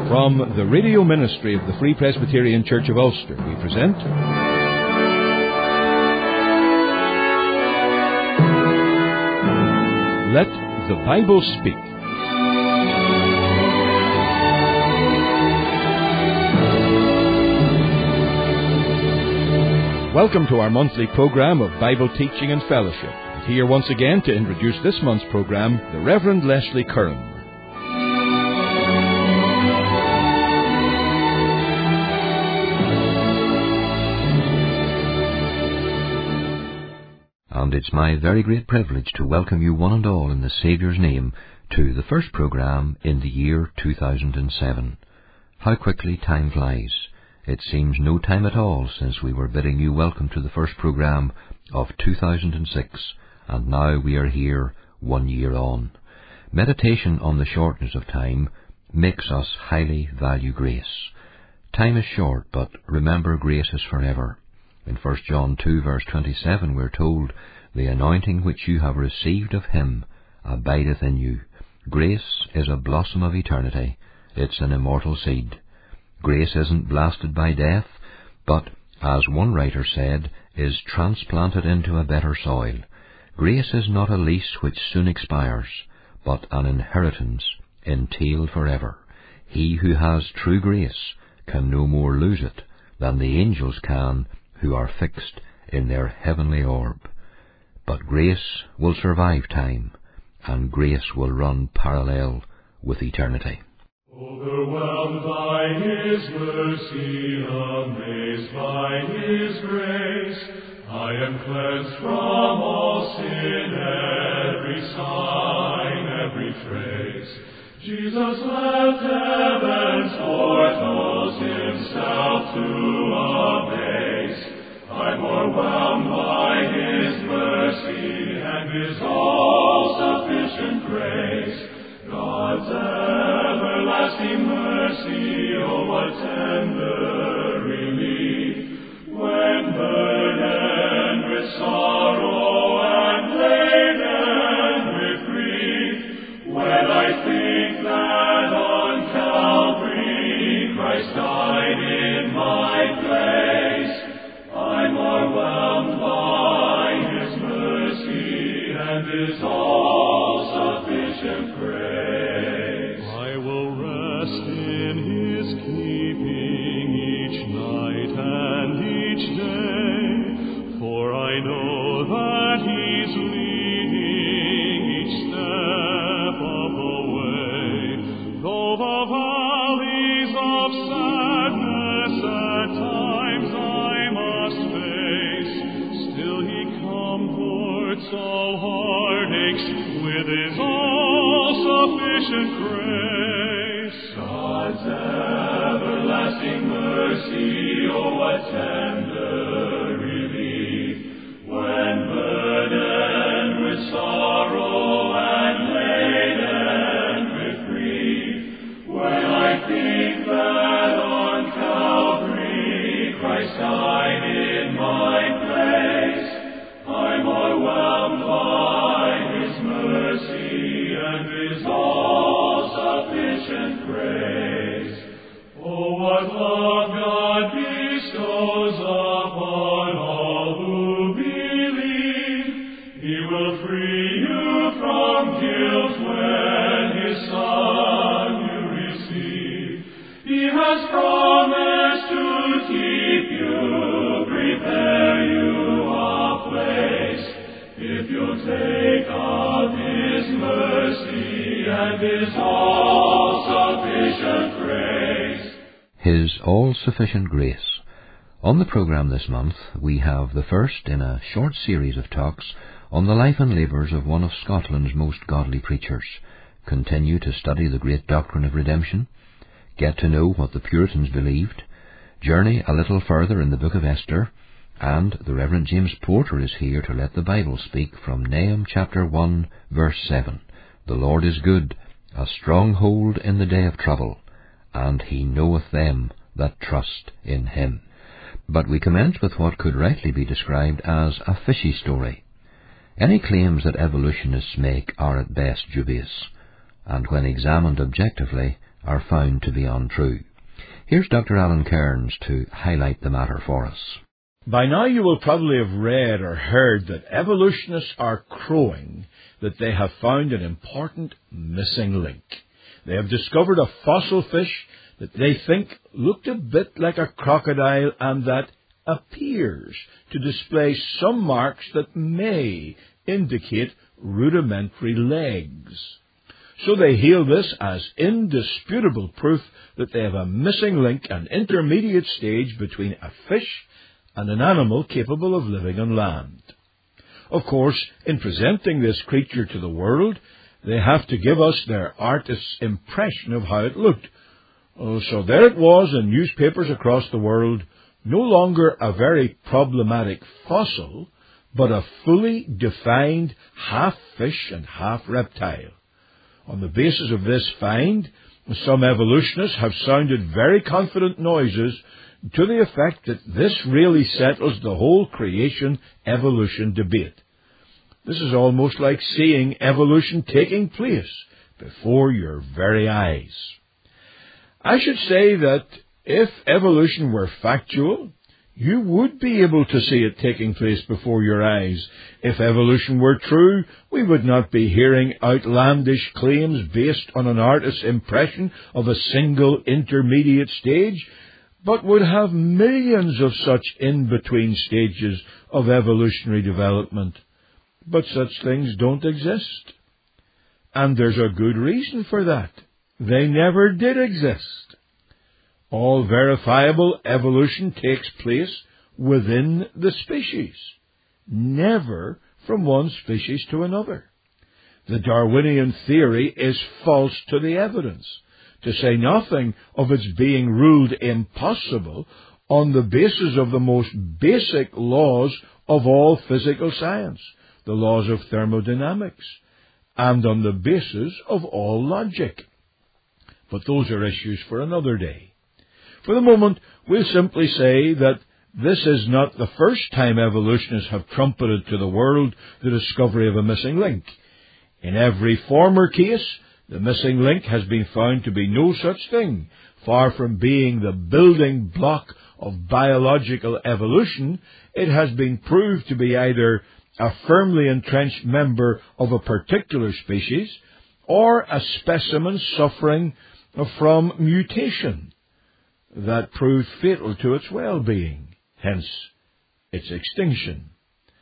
From the radio ministry of the Free Presbyterian Church of Ulster, we present Let the Bible Speak. Welcome to our monthly program of Bible teaching and fellowship. And here once again to introduce this month's program, the Reverend Leslie Curran. And it's my very great privilege to welcome you one and all in the Saviour's name to the first program in the year 2007. How quickly time flies. It seems no time at all since we were bidding you welcome to the first program of 2006, and now we are here 1 year on. Meditation on the shortness of time makes us highly value grace. Time is short, but remember, grace is forever. In 1 John 2 verse 27 we're told, "The anointing which you have received of him abideth in you." Grace is a blossom of eternity. It's an immortal seed. Grace isn't blasted by death, but, as one writer said, is transplanted into a better soil. Grace is not a lease which soon expires, but an inheritance entailed forever. He who has true grace can no more lose it than the angels can who are fixed in their heavenly orb. But grace will survive time, and grace will run parallel with eternity. Overwhelmed by His mercy, amazed by His grace, I am cleansed from all sin, every sign, every trace. Jesus left heaven's portals, Himself to abase. I'm overwhelmed by His mercy and His all-sufficient grace. God's everlasting mercy, oh what tender relief, when burdened with sorrow and laden with grief. When I think that on Calvary Christ died in my place, I'm overwhelmed by His mercy and His all-sufficient grace. I will rest in His keeping each night and each day, for I know that He's leading each step of the way. Though the valleys of sadness at times I must face, still He comforts all heartaches with His all-sufficient grace. God's everlasting mercy, oh what tender relief, when burdened with sorrow and laden with grief. When I think that on Calvary Christ died in my place, I'm overwhelmed by His mercy and His all-sufficient grace. Oh, what love God bestows upon all who believe. He will free you from guilt when His Son you receive. He has promised to keep you, prepare you a place, if you'll take of His mercy and His all-sufficient grace. His all-sufficient grace. On the program this month, we have the first in a short series of talks on the life and labours of one of Scotland's most godly preachers. Continue to study the great doctrine of redemption, get to know what the Puritans believed, journey a little further in the book of Esther, and the Reverend James Porter is here to let the Bible speak from Nahum chapter 1 verse 7. The Lord is good, a stronghold in the day of trouble, and He knoweth them that trust in Him. But we commence with what could rightly be described as a fishy story. Any claims that evolutionists make are at best dubious, and when examined objectively, are found to be untrue. Here's Dr. Alan Cairns to highlight the matter for us. By now you will probably have read or heard that evolutionists are crowing that they have found an important missing link. They have discovered a fossil fish that they think looked a bit like a crocodile and that appears to display some marks that may indicate rudimentary legs. So they hail this as indisputable proof that they have a missing link, an intermediate stage between a fish and an animal capable of living on land. Of course, in presenting this creature to the world, they have to give us their artist's impression of how it looked. So there it was in newspapers across the world, no longer a very problematic fossil, but a fully defined half fish and half reptile. On the basis of this find, some evolutionists have sounded very confident noises to the effect that this really settles the whole creation-evolution debate. This is almost like seeing evolution taking place before your very eyes. I should say that if evolution were factual, you would be able to see it taking place before your eyes. If evolution were true, we would not be hearing outlandish claims based on an artist's impression of a single intermediate stage, but would have millions of such in-between stages of evolutionary development. But such things don't exist. And there's a good reason for that. They never did exist. All verifiable evolution takes place within the species, never from one species to another. The Darwinian theory is false to the evidence, to say nothing of its being ruled impossible on the basis of the most basic laws of all physical science, the laws of thermodynamics, and on the basis of all logic. But those are issues for another day. For the moment, we'll simply say that this is not the first time evolutionists have trumpeted to the world the discovery of a missing link. In every former case, the missing link has been found to be no such thing. Far from being the building block of biological evolution, it has been proved to be either a firmly entrenched member of a particular species or a specimen suffering from mutation that proved fatal to its well-being, hence its extinction.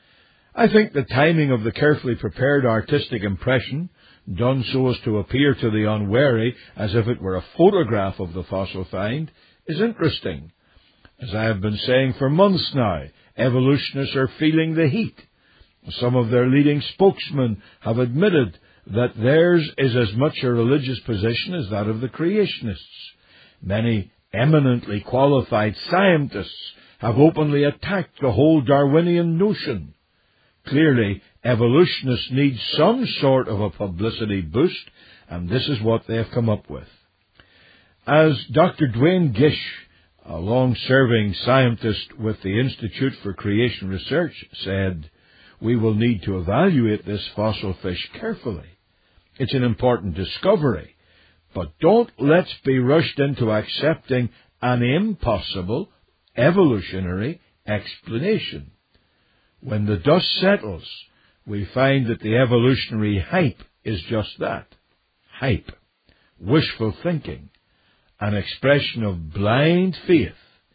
I think the timing of the carefully prepared artistic impression, done so as to appear to the unwary as if it were a photograph of the fossil find, is interesting. As I have been saying for months now, evolutionists are feeling the heat. Some of their leading spokesmen have admitted that theirs is as much a religious position as that of the creationists. Many eminently qualified scientists have openly attacked the whole Darwinian notion. Clearly, evolutionists need some sort of a publicity boost, and this is what they have come up with. As Dr. Duane Gish, a long-serving scientist with the Institute for Creation Research, said, "We will need to evaluate this fossil fish carefully. It's an important discovery, but don't let's be rushed into accepting an impossible evolutionary explanation. When the dust settles, we find that the evolutionary hype is just that, hype, wishful thinking, an expression of blind faith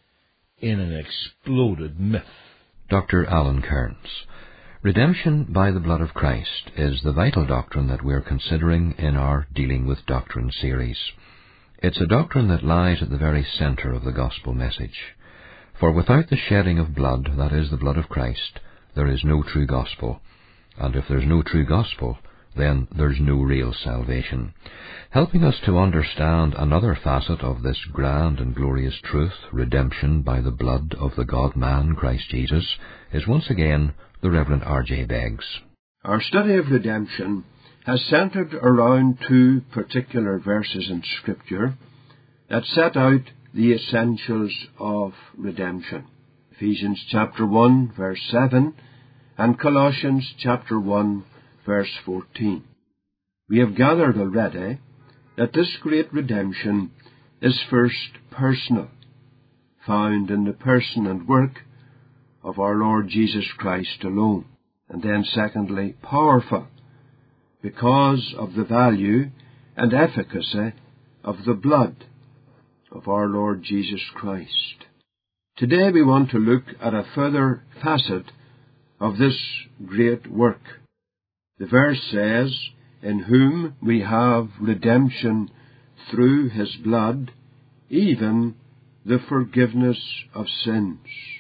in an exploded myth." Dr. Alan Cairns. Redemption by the blood of Christ is the vital doctrine that we're considering in our Dealing with Doctrine series. It's a doctrine that lies at the very centre of the gospel message. For without the shedding of blood, that is, the blood of Christ, there is no true gospel. And if there's no true gospel, then there's no real salvation. Helping us to understand another facet of this grand and glorious truth, redemption by the blood of the God-man, Christ Jesus, is once again the Reverend R.J. Beggs. Our study of redemption has centred around two particular verses in Scripture that set out the essentials of redemption. Ephesians chapter 1, verse 7, and Colossians chapter 1, verse 14. We have gathered already that this great redemption is first personal, found in the person and work of our Lord Jesus Christ alone, and then secondly, powerful, because of the value and efficacy of the blood of our Lord Jesus Christ. Today we want to look at a further facet of this great work. The verse says, "In whom we have redemption through his blood, even the forgiveness of sins."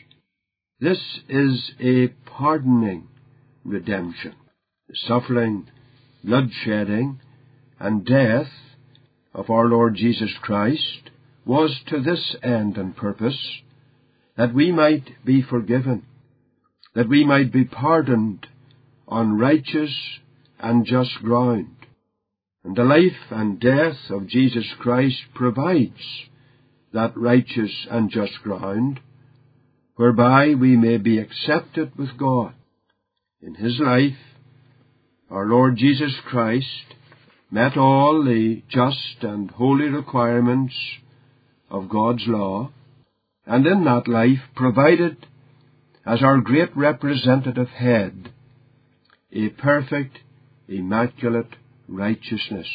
This is a pardoning redemption. The suffering, bloodshedding, and death of our Lord Jesus Christ was to this end and purpose, that we might be forgiven, that we might be pardoned on righteous and just ground. And the life and death of Jesus Christ provides that righteous and just ground, whereby we may be accepted with God. In his life, our Lord Jesus Christ met all the just and holy requirements of God's law, and in that life provided, as our great representative head, a perfect, immaculate righteousness.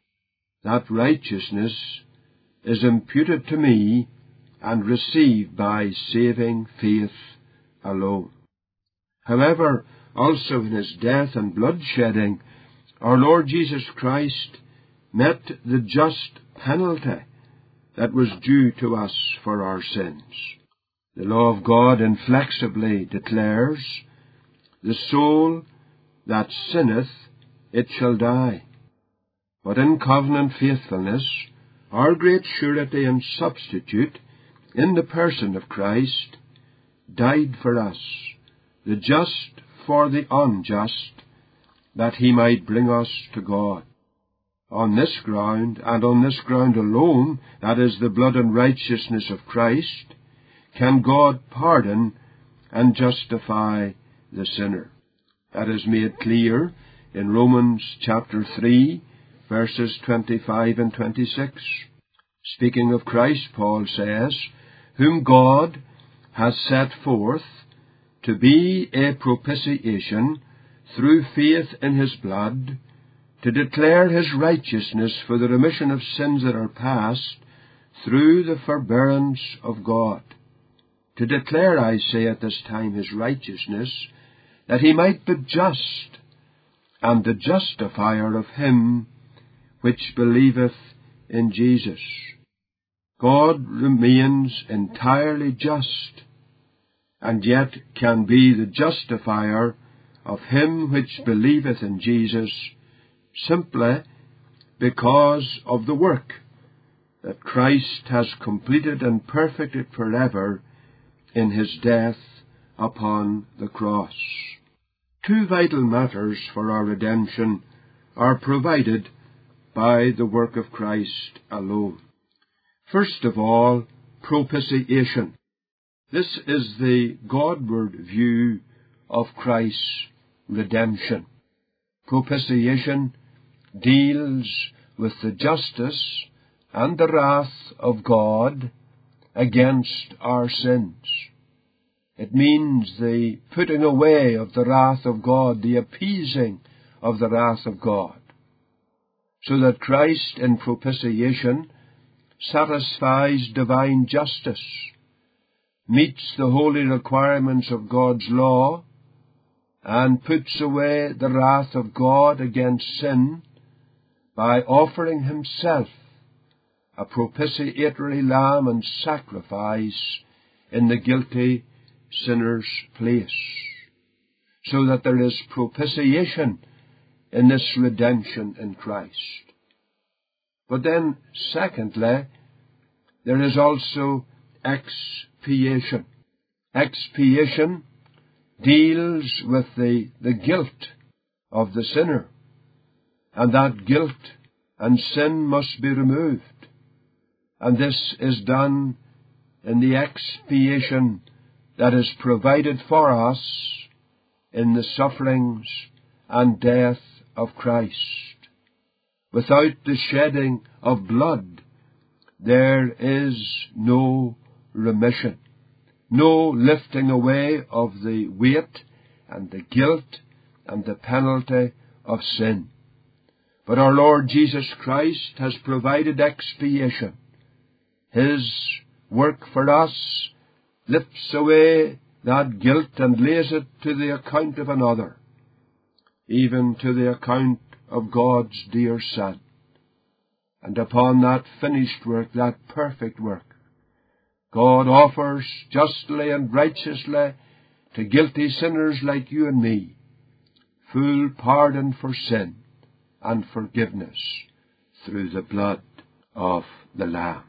That righteousness is imputed to me and received by saving faith alone. However, also in his death and bloodshedding, our Lord Jesus Christ met the just penalty that was due to us for our sins. The law of God inflexibly declares, "The soul that sinneth, it shall die." But in covenant faithfulness, our great surety and substitute, in the person of Christ, died for us, the just for the unjust, that he might bring us to God. On this ground, and on this ground alone, that is, the blood and righteousness of Christ, can God pardon and justify the sinner. That is made clear in Romans chapter 3, verses 25 and 26. Speaking of Christ, Paul says, "Whom God has set forth to be a propitiation through faith in his blood, to declare his righteousness for the remission of sins that are past, through the forbearance of God." To declare, I say at this time, his righteousness, that he might be just, and the justifier of him which believeth in Jesus. God remains entirely just, and yet can be the justifier of him which believeth in Jesus, simply because of the work that Christ has completed and perfected forever in his death upon the cross. Two vital matters for our redemption are provided by the work of Christ alone. First of all, propitiation. This is the Godward view of Christ's redemption. Propitiation deals with the justice and the wrath of God against our sins. It means the putting away of the wrath of God, the appeasing of the wrath of God, so that Christ in propitiation satisfies divine justice, meets the holy requirements of God's law, and puts away the wrath of God against sin by offering himself a propitiatory lamb and sacrifice in the guilty sinner's place, so that there is propitiation in this redemption in Christ. But then, secondly, there is also expiation. Expiation deals with the guilt of the sinner, and that guilt and sin must be removed. And this is done in the expiation that is provided for us in the sufferings and death of Christ. Without the shedding of blood, there is no remission, no lifting away of the weight and the guilt and the penalty of sin. But our Lord Jesus Christ has provided expiation. His work for us lifts away that guilt and lays it to the account of another, even to the account of God's dear Son. And upon that finished work, that perfect work, God offers justly and righteously to guilty sinners like you and me full pardon for sin and forgiveness through the blood of the Lamb.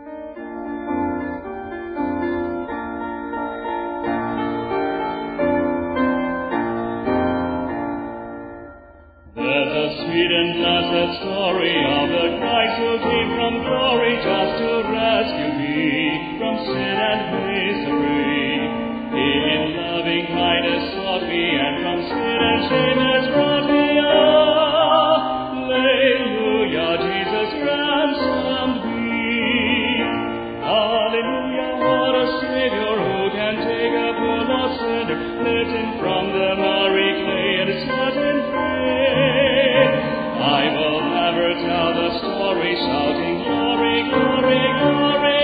There's a sweet and blessed story of the Christ who came from glory just to rescue me from sin and misery. He in loving kindness sought me, and from sin and shame has brought me out. Hallelujah, Jesus ransomed me. Hallelujah, what a Savior who can take a poor lost sinner, lift him from the miry clay and set him free. I will ever tell the story, shouting glory, glory, glory.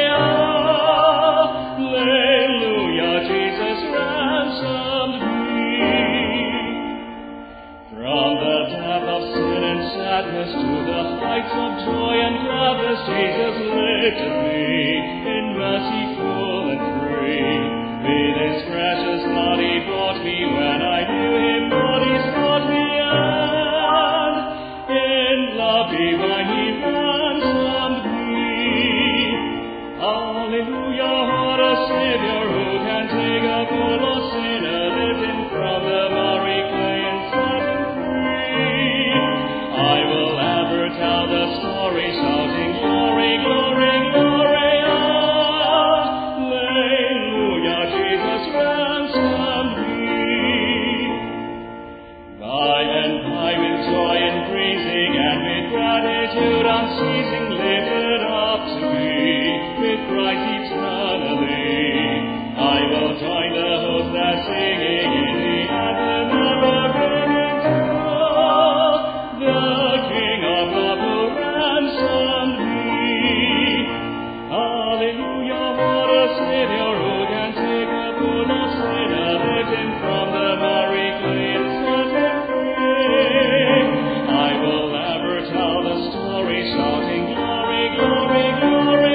Hallelujah, Jesus ransomed me. From the depth of sin and sadness to the heights of joy and gladness, Jesus lifted me in mercy full and free. With his precious blood he bought me when I knew him not, he sought me, and in love divine he ransomed me. Hallelujah, what a Savior who can take a poor lost sinner, lift him from the miry clay and set him free. I will ever tell the story, shouting glory, glory, glory. Hallelujah, Jesus ransomed me. By and by with joy increasing and with gratitude unceasing lifted up to me with Christ eternally, I will join the host that's singing in the anthem never-ending tune. The King of love who ransomed me. Hallelujah, what a Savior who can take a poor lost sinner, lift him from the miry clay and set him free. I will ever tell the story, shouting glory, glory, glory.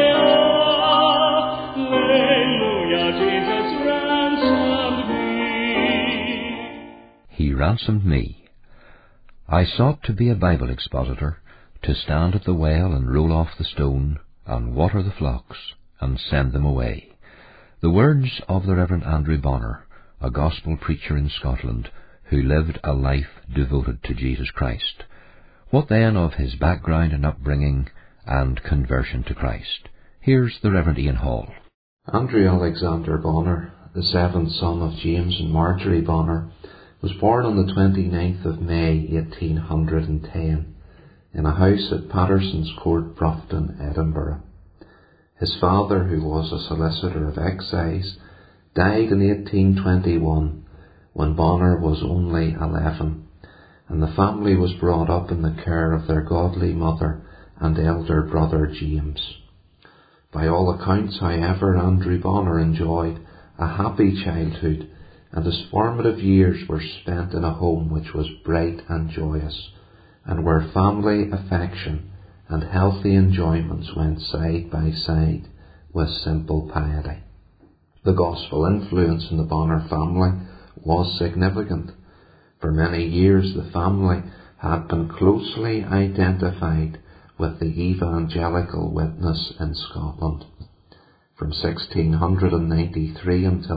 Hallelujah, Jesus ransomed me. He ransomed me. I sought to be a Bible expositor, to stand at the well and roll off the stone, and water the flocks, and send them away. The words of the Reverend Andrew Bonner, a gospel preacher in Scotland, who lived a life devoted to Jesus Christ. What then of his background and upbringing and conversion to Christ? Here's the Reverend Ian Hall. Andrew Alexander Bonner, the seventh son of James and Marjorie Bonner, was born on the 29th of May 1810 in a house at Patterson's Court, Broughton, Edinburgh. His father, who was a solicitor of excise, died in 1821 when Bonner was only 11, and the family was brought up in the care of their godly mother and elder brother James. By all accounts, however, Andrew Bonner enjoyed a happy childhood, and his formative years were spent in a home which was bright and joyous, and where family affection and healthy enjoyments went side by side with simple piety. The gospel influence in the Bonner family was significant. For many years the family had been closely identified with the evangelical witness in Scotland. From 1693 until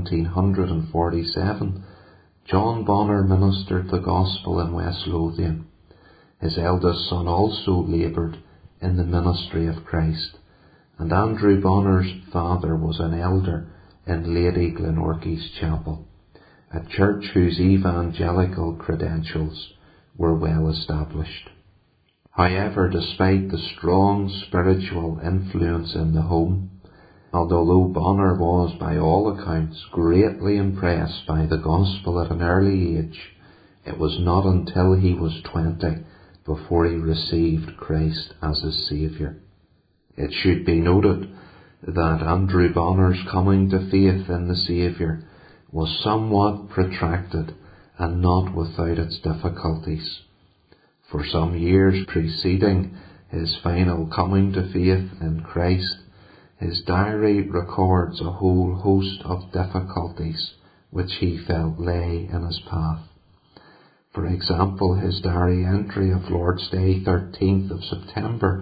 1747, John Bonner ministered the gospel in West Lothian. His eldest son also laboured in the ministry of Christ, and Andrew Bonner's father was an elder in Lady Glenorchy's chapel, a church whose evangelical credentials were well established. However, despite the strong spiritual influence in the home, and although Bonner was by all accounts greatly impressed by the gospel at an early age, it was not until he was 20 before he received Christ as his Saviour. It should be noted that Andrew Bonner's coming to faith in the Saviour was somewhat protracted and not without its difficulties. For some years preceding his final coming to faith in Christ, his diary records a whole host of difficulties which he felt lay in his path. For example, his diary entry of Lord's Day, 13th of September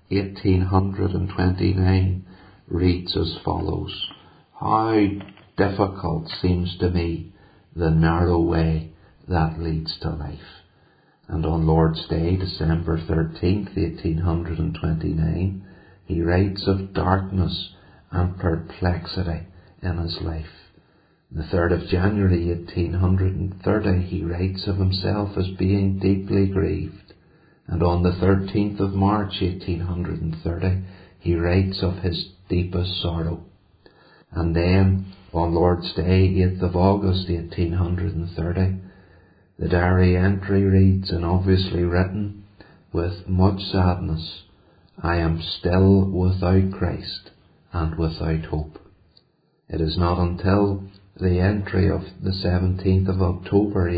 1829, reads as follows: "How difficult seems to me the narrow way that leads to life." And on Lord's Day, December 13th, 1829, he writes of darkness and perplexity in his life. The 3rd of January 1830 he writes of himself as being deeply grieved, and on the 13th of March 1830 he writes of his deepest sorrow. And then on Lord's Day, 8th of August 1830, the diary entry reads, and obviously written with much sadness, "I am still without Christ and without hope." It is not until the entry of the 17th of October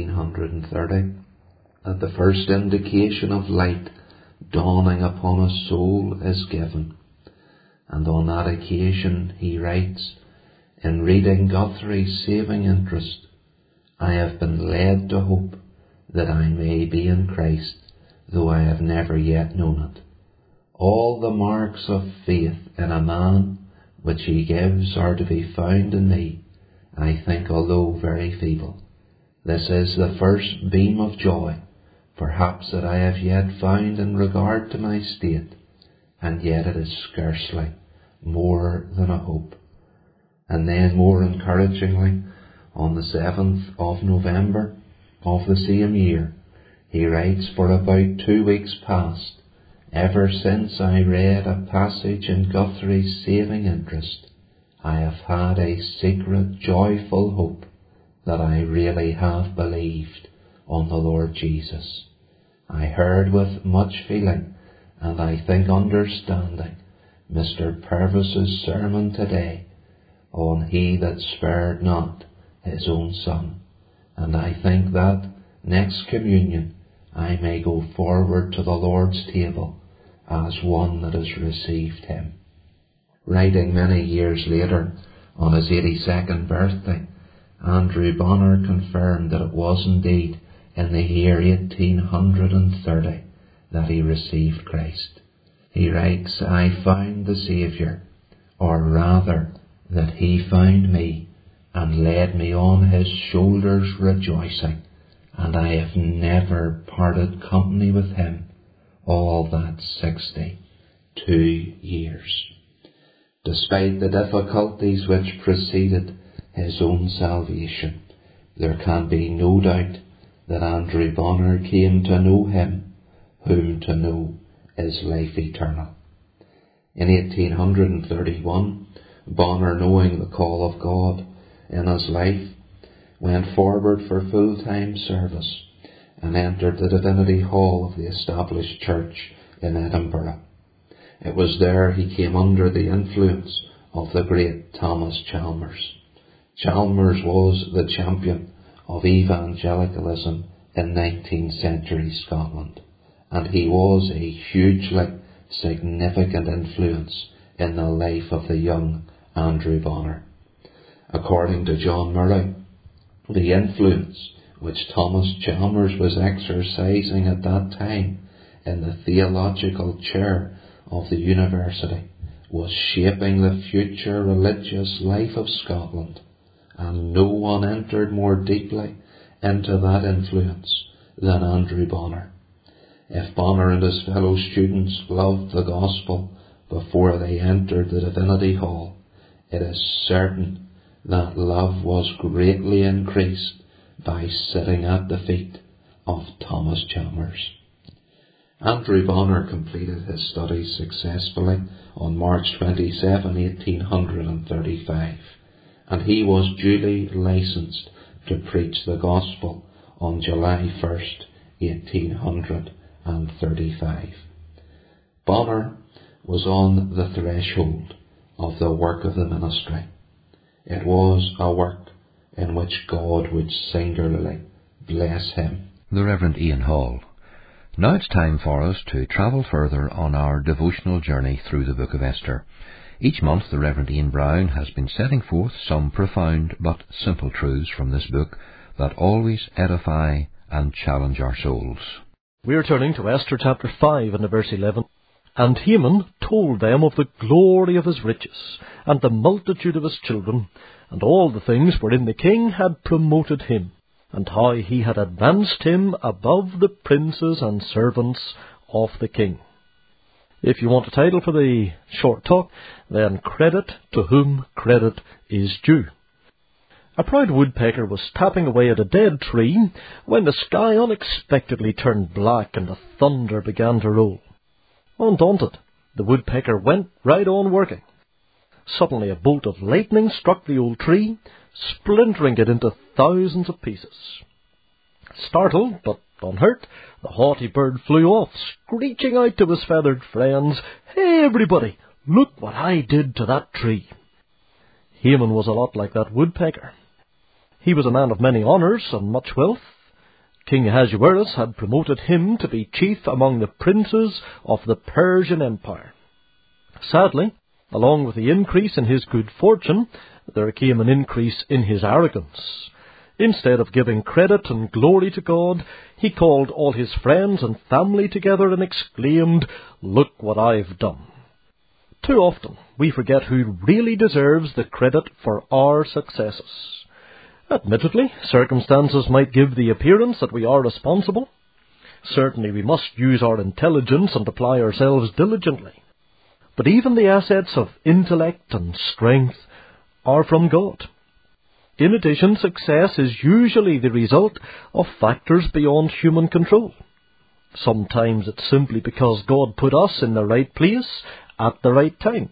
1830 that the first indication of light dawning upon his soul is given. And on that occasion he writes, "In reading Guthrie's Saving Interest, I have been led to hope that I may be in Christ, though I have never yet known it. All the marks of faith in a man which he gives are to be found in me, I think, although very feeble. This is the first beam of joy, perhaps, that I have yet found in regard to my state, and yet it is scarcely more than a hope." And then, more encouragingly, on the 7th of November of the same year, he writes, "For about 2 weeks past, ever since I read a passage in Guthrie's Saving Interest, I have had a secret joyful hope that I really have believed on the Lord Jesus. I heard with much feeling, and I think understanding, Mr. Purvis's sermon today on He that spared not his own Son, and I think that next communion I may go forward to the Lord's table as one that has received him." Writing many years later, on his 82nd birthday, Andrew Bonner confirmed that it was indeed in the year 1830 that he received Christ. He writes, "I found the Saviour, or rather that he found me, and led me on his shoulders rejoicing, and I have never parted company with him all that 62 years. Despite the difficulties which preceded his own salvation, there can be no doubt that Andrew Bonner came to know him, whom to know is life eternal. In 1831, Bonner, knowing the call of God in his life, went forward for full-time service and entered the Divinity Hall of the established church in Edinburgh. It was there he came under the influence of the great Thomas Chalmers. Chalmers was the champion of evangelicalism in 19th century Scotland, and he was a hugely significant influence in the life of the young Andrew Bonner. According to John Murray, the influence which Thomas Chalmers was exercising at that time in the theological chair of the university was shaping the future religious life of Scotland, and no one entered more deeply into that influence than Andrew Bonner. If Bonner and his fellow students loved the gospel before they entered the Divinity Hall, it is certain that love was greatly increased by sitting at the feet of Thomas Chalmers. Andrew Bonner completed his studies successfully on March 27, 1835, and he was duly licensed to preach the gospel on July 1st, 1835. Bonner was on the threshold of the work of the ministry. It was a work in which God would singularly bless him. The Reverend Ian Hall. Now it's time for us to travel further on our devotional journey through the Book of Esther. Each month the Reverend Ian Brown has been setting forth some profound but simple truths from this book that always edify and challenge our souls. We are turning to Esther chapter 5 and verse 11. And Haman told them of the glory of his riches, and the multitude of his children, and all the things wherein the king had promoted him, and how he had advanced him above the princes and servants of the king. If you want a title for the short talk, then Credit to Whom Credit is Due. A proud woodpecker was tapping away at a dead tree when the sky unexpectedly turned black and the thunder began to roll. Undaunted, the woodpecker went right on working. Suddenly a bolt of lightning struck the old tree, splintering it into thousands of pieces. Startled, but unhurt, the haughty bird flew off, screeching out to his feathered friends, "Hey, everybody, look what I did to that tree." Haman was a lot like that woodpecker. He was a man of many honours and much wealth. King Ahasuerus had promoted him to be chief among the princes of the Persian Empire. Sadly, along with the increase in his good fortune, there came an increase in his arrogance. Instead of giving credit and glory to God, he called all his friends and family together and exclaimed, "Look what I've done." Too often we forget who really deserves the credit for our successes. Admittedly, circumstances might give the appearance that we are responsible. Certainly we must use our intelligence and apply ourselves diligently. But even the assets of intellect and strength are from God. In addition, success is usually the result of factors beyond human control. Sometimes it's simply because God put us in the right place at the right time.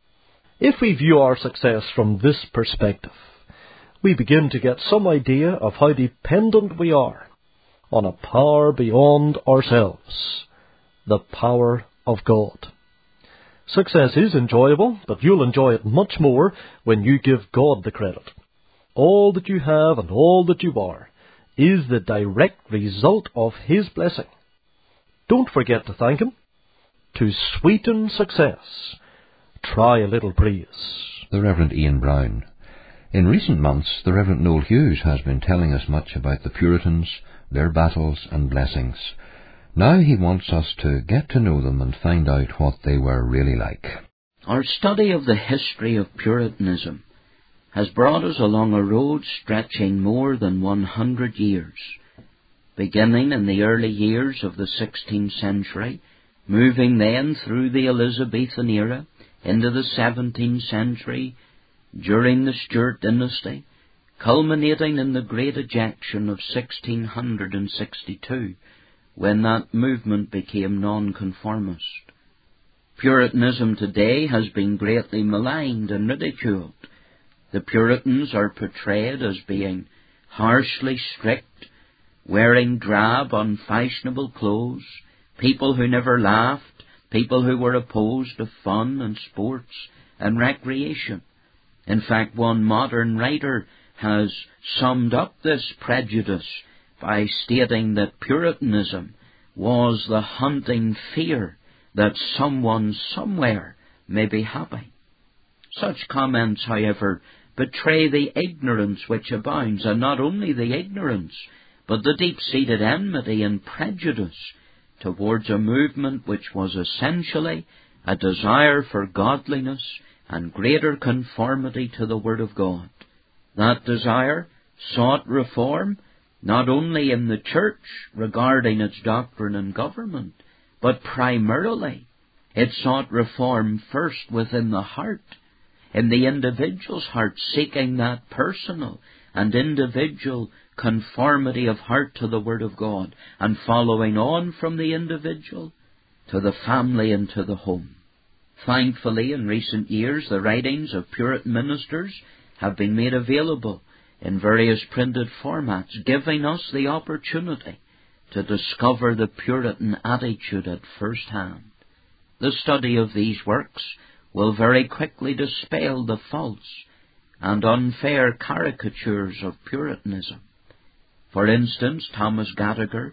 If we view our success from this perspective, we begin to get some idea of how dependent we are on a power beyond ourselves, the power of God. Success is enjoyable, but you'll enjoy it much more when you give God the credit. All that you have and all that you are is the direct result of His blessing. Don't forget to thank Him. To sweeten success, try a little praise. The Reverend Ian Brown. In recent months, the Reverend Noel Hughes has been telling us much about the Puritans, their battles and blessings. Now he wants us to get to know them and find out what they were really like. Our study of the history of Puritanism has brought us along a road stretching more than 100 years, beginning in the early years of the 16th century, moving then through the Elizabethan era into the 17th century, during the Stuart dynasty, culminating in the Great Ejection of 1662, when that movement became nonconformist. Puritanism today has been greatly maligned and ridiculed. The Puritans are portrayed as being harshly strict, wearing drab, unfashionable clothes, people who never laughed, people who were opposed to fun and sports and recreation. In fact, one modern writer has summed up this prejudice by stating that Puritanism was the haunting fear that someone somewhere may be happy. Such comments, however, betray the ignorance which abounds, and not only the ignorance, but the deep-seated enmity and prejudice towards a movement which was essentially a desire for godliness and greater conformity to the Word of God. That desire sought reform not only in the church regarding its doctrine and government, but primarily it sought reform first within the heart, in the individual's heart, seeking that personal and individual conformity of heart to the Word of God, and following on from the individual to the family and to the home. Thankfully, in recent years, the writings of Puritan ministers have been made available in various printed formats, giving us the opportunity to discover the Puritan attitude at first hand. The study of these works will very quickly dispel the false and unfair caricatures of Puritanism. For instance, Thomas Gallagher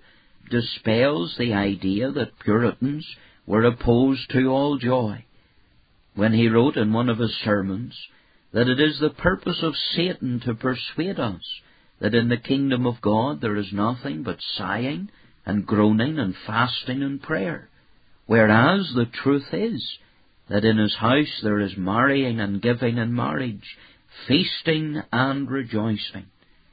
dispels the idea that Puritans were opposed to all joy, when he wrote in one of his sermons that it is the purpose of Satan to persuade us that in the kingdom of God there is nothing but sighing and groaning and fasting and prayer, whereas the truth is that in his house there is marrying and giving in marriage, feasting and rejoicing.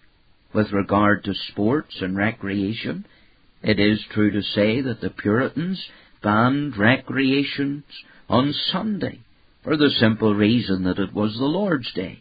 With regard to sports and recreation, it is true to say that the Puritans banned recreations on Sunday, for the simple reason that it was the Lord's Day.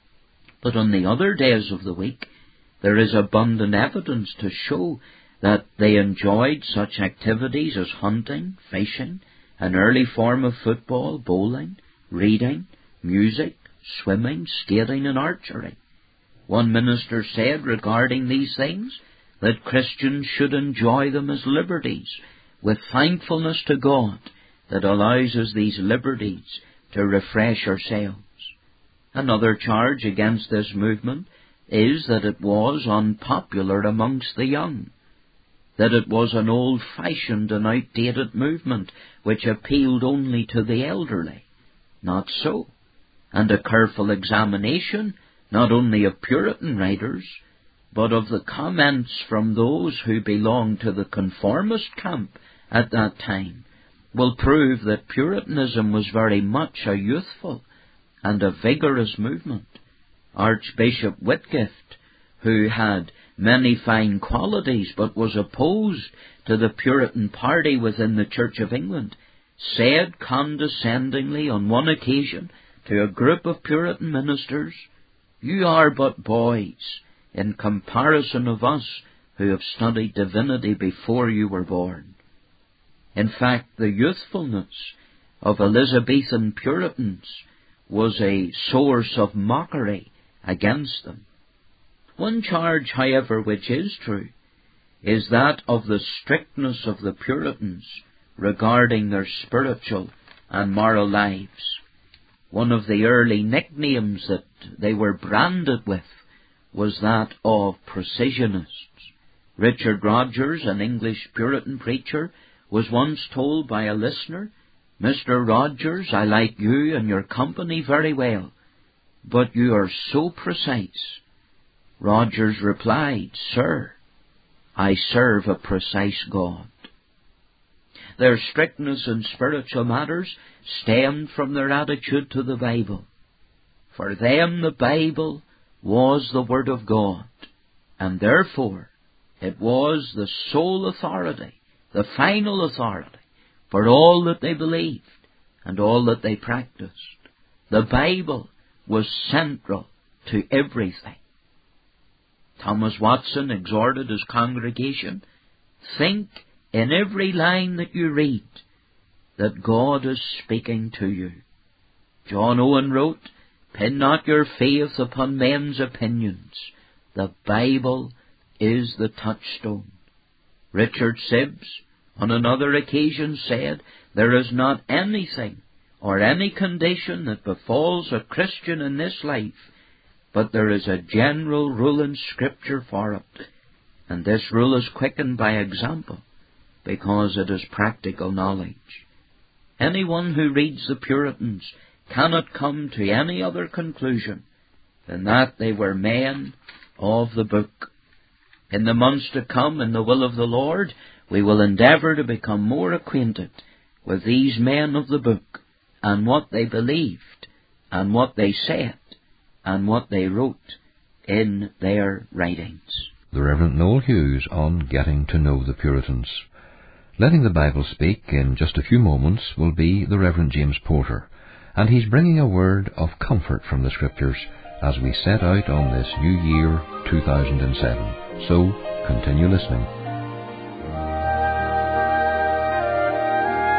But on the other days of the week, there is abundant evidence to show that they enjoyed such activities as hunting, fishing, an early form of football, bowling, reading, music, swimming, skating, and archery. One minister said regarding these things that Christians should enjoy them as liberties, with thankfulness to God that allows us these liberties to refresh ourselves. Another charge against this movement is that it was unpopular amongst the young, that it was an old-fashioned and outdated movement which appealed only to the elderly. Not so, and a careful examination not only of Puritan writers, but of the comments from those who belonged to the conformist camp at that time will prove that Puritanism was very much a youthful and a vigorous movement. Archbishop Whitgift, who had many fine qualities but was opposed to the Puritan party within the Church of England, said condescendingly on one occasion to a group of Puritan ministers, "You are but boys in comparison of us who have studied divinity before you were born." In fact, the youthfulness of Elizabethan Puritans was a source of mockery against them. One charge, however, which is true, is that of the strictness of the Puritans regarding their spiritual and moral lives. One of the early nicknames that they were branded with was that of precisionists. Richard Rogers, an English Puritan preacher, was once told by a listener, "Mr. Rogers, I like you and your company very well, but you are so precise." Rogers replied, "Sir, I serve a precise God." Their strictness in spiritual matters stemmed from their attitude to the Bible. For them the Bible was the Word of God, and therefore it was the sole authority, the final authority, for all that they believed and all that they practiced. The Bible was central to everything. Thomas Watson exhorted his congregation, "Think in every line that you read that God is speaking to you." John Owen wrote, "Pin not your faith upon men's opinions. The Bible is the touchstone." Richard Sibbes, on another occasion, said, "There is not anything or any condition that befalls a Christian in this life, but there is a general rule in Scripture for it, and this rule is quickened by example, because it is practical knowledge." Anyone who reads the Puritans cannot come to any other conclusion than that they were men of the book. In the months to come, in the will of the Lord, we will endeavour to become more acquainted with these men of the book, and what they believed, and what they said, and what they wrote in their writings. The Reverend Noel Hughes on Getting to Know the Puritans. Letting the Bible speak in just a few moments will be the Reverend James Porter, and he's bringing a word of comfort from the Scriptures as we set out on this new year 2007. So, continue listening.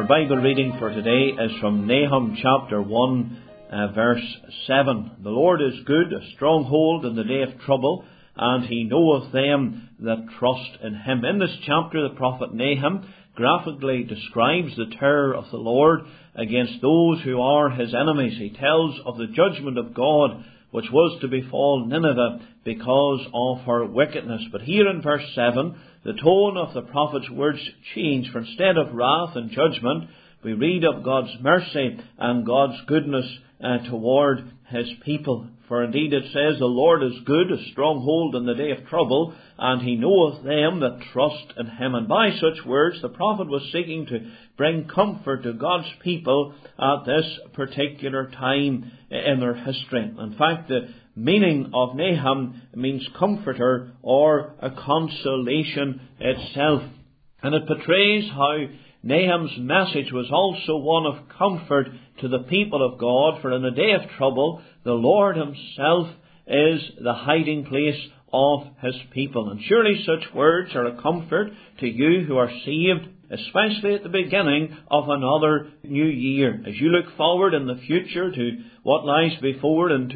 Bible reading for today is from Nahum chapter 1, verse 7. The Lord is good, a stronghold in the day of trouble, and He knoweth them that trust in Him. In this chapter, the prophet Nahum graphically describes the terror of the Lord against those who are His enemies. He tells of the judgment of God which was to befall Nineveh because of her wickedness. But here in verse 7, the tone of the prophet's words change. For instead of wrath and judgment, we read of God's mercy and God's goodness toward His people. For indeed it says, the Lord is good, a stronghold in the day of trouble, and He knoweth them that trust in Him. And by such words, the prophet was seeking to bring comfort to God's people at this particular time in their history. In fact, the meaning of Nahum means comforter or a consolation itself. And it portrays how Nahum's message was also one of comfort to the people of God, for in the day of trouble, the Lord Himself is the hiding place of His people. And surely such words are a comfort to you who are saved, especially at the beginning of another new year. As you look forward in the future to what lies before in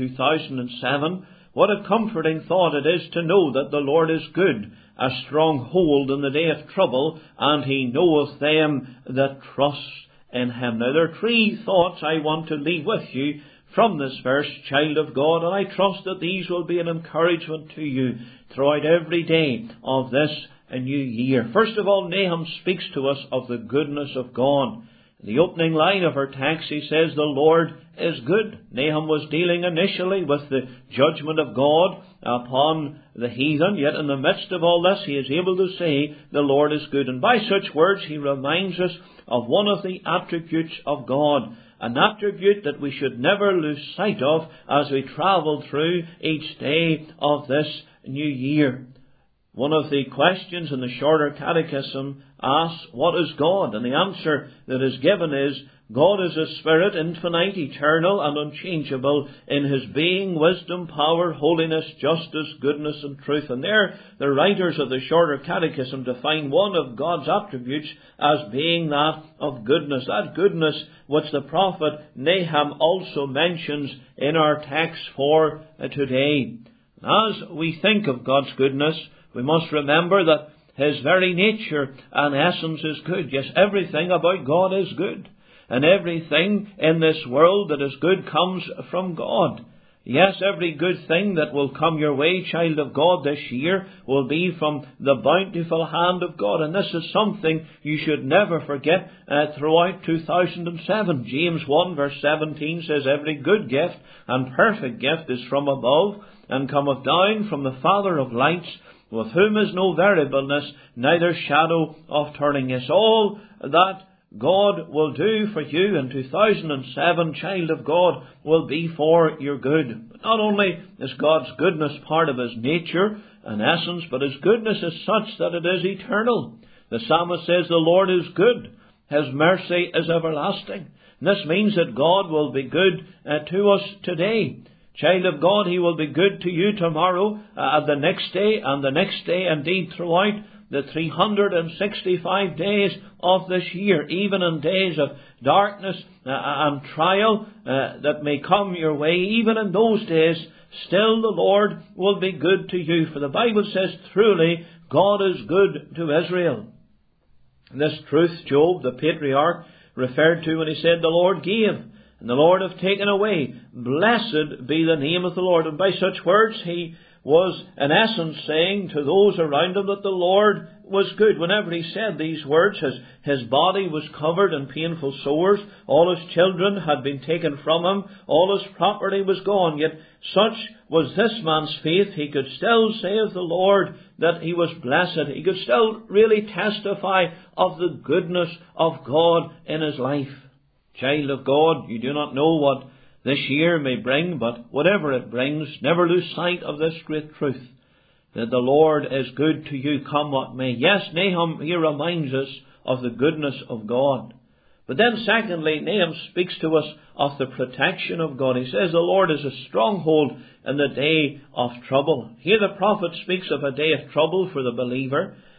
2007, what a comforting thought it is to know that the Lord is good, a stronghold in the day of trouble, and He knoweth them that trust in Him. Now there are three thoughts I want to leave with you from this verse, child of God, and I trust that these will be an encouragement to you throughout every day of this new year. First of all, Nahum speaks to us of the goodness of God. In the opening line of our text, he says, the Lord is good. Nahum was dealing initially with the judgment of God upon the heathen, yet in the midst of all this, he is able to say, the Lord is good. And by such words, he reminds us of one of the attributes of God, an attribute that we should never lose sight of as we travel through each day of this new year. One of the questions in the Shorter Catechism asks, what is God? And the answer that is given is, God is a spirit, infinite, eternal, and unchangeable in His being, wisdom, power, holiness, justice, goodness, and truth. And there, the writers of the Shorter Catechism define one of God's attributes as being that of goodness. That goodness which the prophet Nahum also mentions in our text for today. As we think of God's goodness, we must remember that His very nature and essence is good. Yes, everything about God is good. And everything in this world that is good comes from God. Yes, every good thing that will come your way, child of God, this year will be from the bountiful hand of God. And this is something you should never forget throughout 2007. James 1 verse 17 says, every good gift and perfect gift is from above, and cometh down from the Father of lights, with whom is no variableness, neither shadow of turning. Yes, all that God will do for you in 2007, child of God, will be for your good. But not only is God's goodness part of His nature and essence, but His goodness is such that it is eternal. The psalmist says, the Lord is good, His mercy is everlasting. And this means that God will be good to us today. Child of God, He will be good to you tomorrow, the next day, and the next day, indeed throughout the 365 days of this year, even in days of darkness and trial that may come your way. Even in those days, still the Lord will be good to you. For the Bible says, truly, God is good to Israel. This truth Job, the patriarch, referred to when he said, the Lord gave, and the Lord hath taken away. Blessed be the name of the Lord. And by such words he was in essence saying to those around him that the Lord was good. Whenever he said these words, his body was covered in painful sores. All his children had been taken from him. All his property was gone. Yet such was this man's faith, he could still say of the Lord that He was blessed. He could still really testify of the goodness of God in his life. Child of God, you do not know what this year may bring, but whatever it brings, never lose sight of this great truth, that the Lord is good to you, come what may. Yes, Nahum here reminds us of the goodness of God. But then secondly, Nahum speaks to us of the protection of God. He says the Lord is a stronghold in the day of trouble. Here the prophet speaks of a day of trouble for the believer.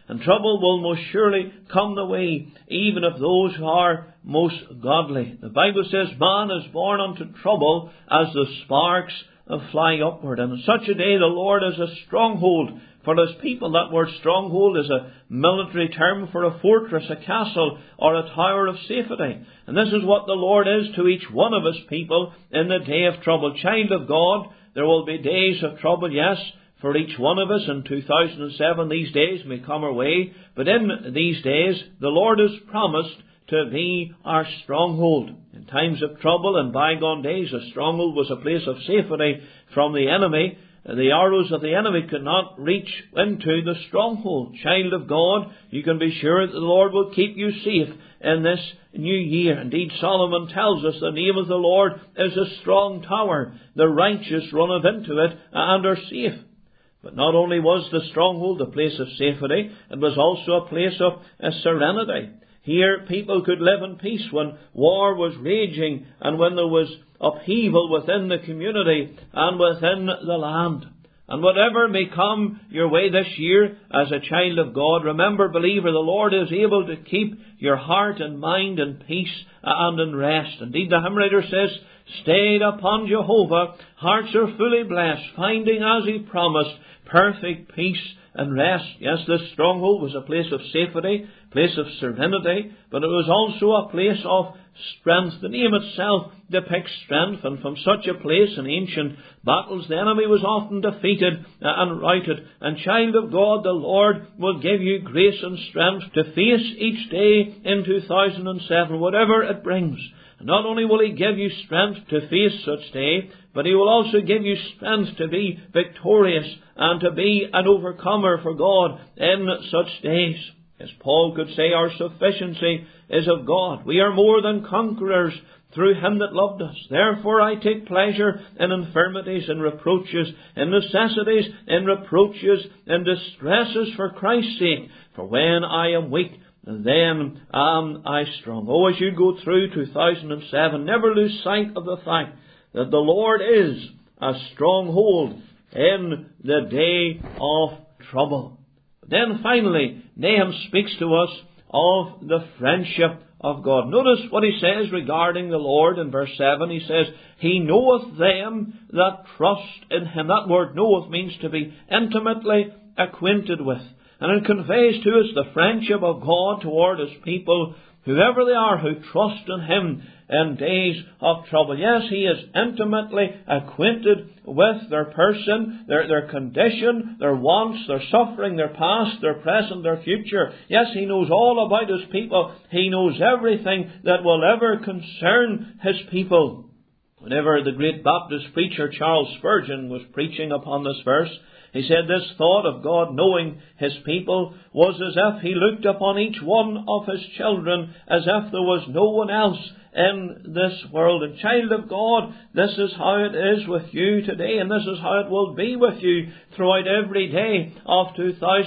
And trouble will most surely come the way, even of those who are most godly. The Bible says, man is born unto trouble as the sparks fly upward. And in such a day the Lord is a stronghold for His people. That word stronghold is a military term for a fortress, a castle, or a tower of safety. And this is what the Lord is to each one of His people in the day of trouble. Child of God, there will be days of trouble, yes, for each one of us. In 2007, these days may come our way, but in these days, the Lord has promised to be our stronghold. In times of trouble and bygone days, a stronghold was a place of safety from the enemy. The arrows of the enemy could not reach into the stronghold. Child of God, you can be sure that the Lord will keep you safe in this new year. Indeed, Solomon tells us the name of the Lord is a strong tower. The righteous runneth into it and are safe. But not only was the stronghold a place of safety, it was also a place of serenity. Here people could live in peace when war was raging and when there was upheaval within the community and within the land. And whatever may come your way this year as a child of God, remember, believer, the Lord is able to keep your heart and mind in peace and in rest. Indeed, the hymn writer says, stayed upon Jehovah, hearts are fully blessed, finding as He promised, perfect peace and rest. Yes, this stronghold was a place of safety, place of serenity, but it was also a place of strength. The name itself depicts strength, and from such a place in ancient battles the enemy was often defeated and routed. And child of God, the Lord will give you grace and strength to face each day in 2007, whatever it brings. And not only will He give you strength to face such day, but He will also give you strength to be victorious and to be an overcomer for God in such days. As Paul could say, our sufficiency is of God. We are more than conquerors through Him that loved us. Therefore I take pleasure in infirmities, in reproaches, in necessities, in reproaches, in distresses for Christ's sake. For when I am weak, then am I strong. Oh, as you go through 2007, never lose sight of the fact that the Lord is a stronghold in the day of trouble. Then finally, Nahum speaks to us of the friendship of God. Notice what he says regarding the Lord in verse 7. He says, He knoweth them that trust in Him. That word knoweth means to be intimately acquainted with. And it conveys to us the friendship of God toward His people, whoever they are who trust in Him in days of trouble. Yes, He is intimately acquainted with their person, their condition, their wants, their suffering, their past, their present, their future. Yes, He knows all about His people. He knows everything that will ever concern His people. Whenever the great Baptist preacher Charles Spurgeon was preaching upon this verse, he said this thought of God knowing His people was as if He looked upon each one of His children as if there was no one else in this world. And child of God, this is how it is with you today, and this is how it will be with you throughout every day of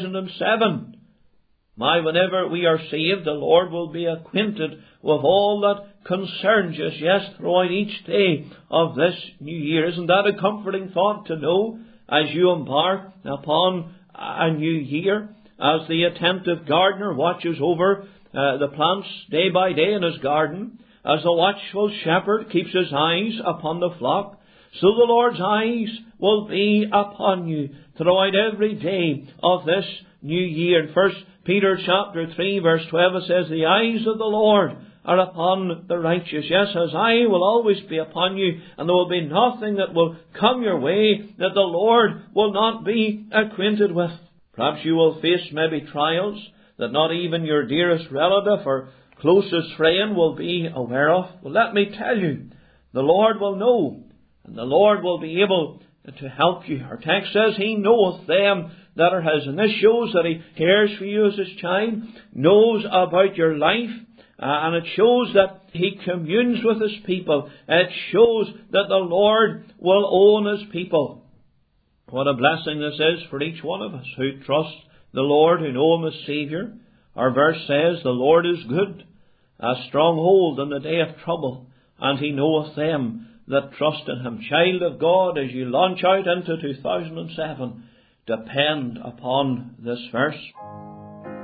2007. Whenever we are saved, the Lord will be acquainted with all that concerns us, yes, throughout each day of this new year. Isn't that a comforting thought to know as you embark upon a new year, as the attentive gardener watches over the plants day by day in his garden, as the watchful shepherd keeps his eyes upon the flock, so the Lord's eyes will be upon you throughout every day of this new year. In 1 Peter chapter 3 verse 12 it says, The eyes of the Lord are upon the righteous. Yes, His eye will always be upon you, and there will be nothing that will come your way that the Lord will not be acquainted with. Perhaps you will face maybe trials that not even your dearest relative or closest friend will be aware of. Well, let me tell you, the Lord will know, and the Lord will be able to help you. Our text says He knoweth them that are His, and this shows that He cares for you as His child, knows about your life, and it shows that He communes with His people. It shows that the Lord will own His people. What a blessing this is for each one of us who trust the Lord, who know Him as Saviour. Our verse says, The Lord is good, a stronghold in the day of trouble, and He knoweth them that trust in Him. Child of God, as you launch out into 2007, depend upon this verse.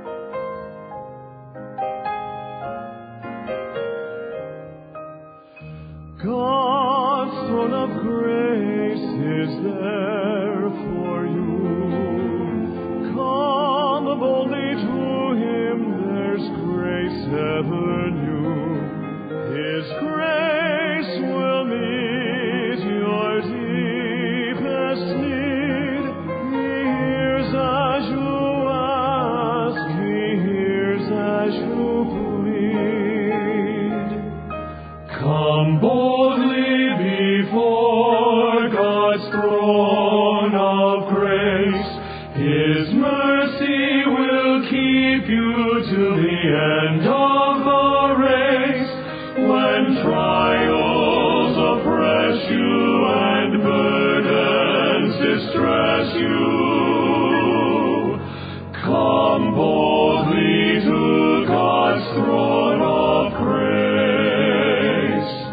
God's throne of grace is there for you. Come boldly to Him, there's grace ever new. His grace will meet your deepest need. He hears as you ask, He hears as you plead. Come boldly before God's throne of grace. His mercy will keep you till the end of the race. When trials oppress you and burdens distress you, come boldly to God's throne of grace.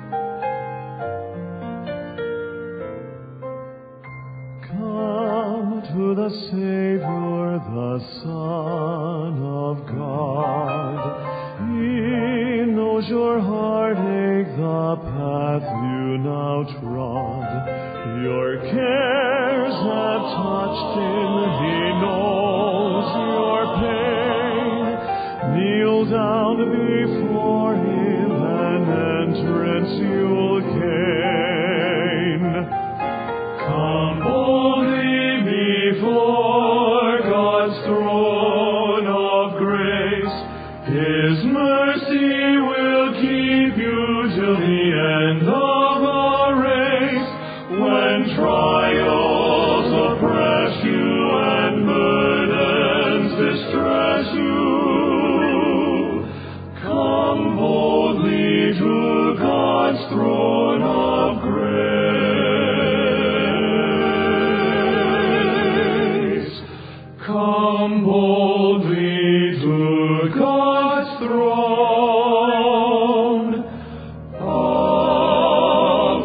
Come to the Savior, the Son of God. He knows your heartache, the path you now trod. Your cares have touched Him, He knows your pain. Kneel down before Him, and entrance you'll gain. Come boldly before God's throne of grace. His mercy will keep you till the end of the race. When trials oppress you and burdens distress you, come boldly to God's throne of grace. Come boldly to God's throne of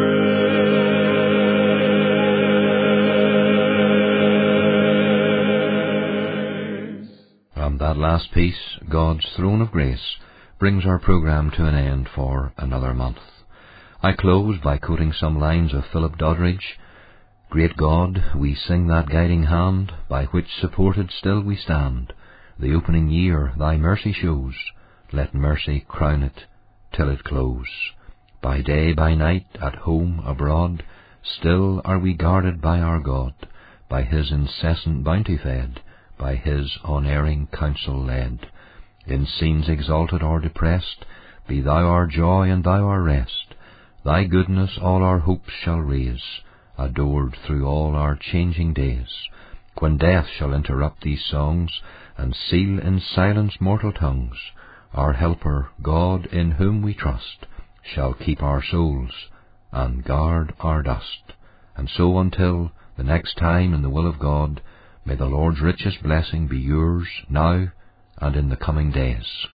grace. And that last piece, God's Throne of Grace, brings our programme to an end for another month. I close by quoting some lines of Philip Doddridge. Great God, we sing that guiding hand, by which supported still we stand. The opening year Thy mercy shows, let mercy crown it till it close. By day, by night, at home, abroad, still are we guarded by our God, by His incessant bounty fed, by His unerring counsel led. In scenes exalted or depressed, be Thou our joy and Thou our rest. Thy goodness all our hopes shall raise, adored through all our changing days. When death shall interrupt these songs, and seal in silence mortal tongues, our Helper, God in whom we trust, shall keep our souls and guard our dust. And so until the next time in the will of God, may the Lord's richest blessing be yours now and in the coming days.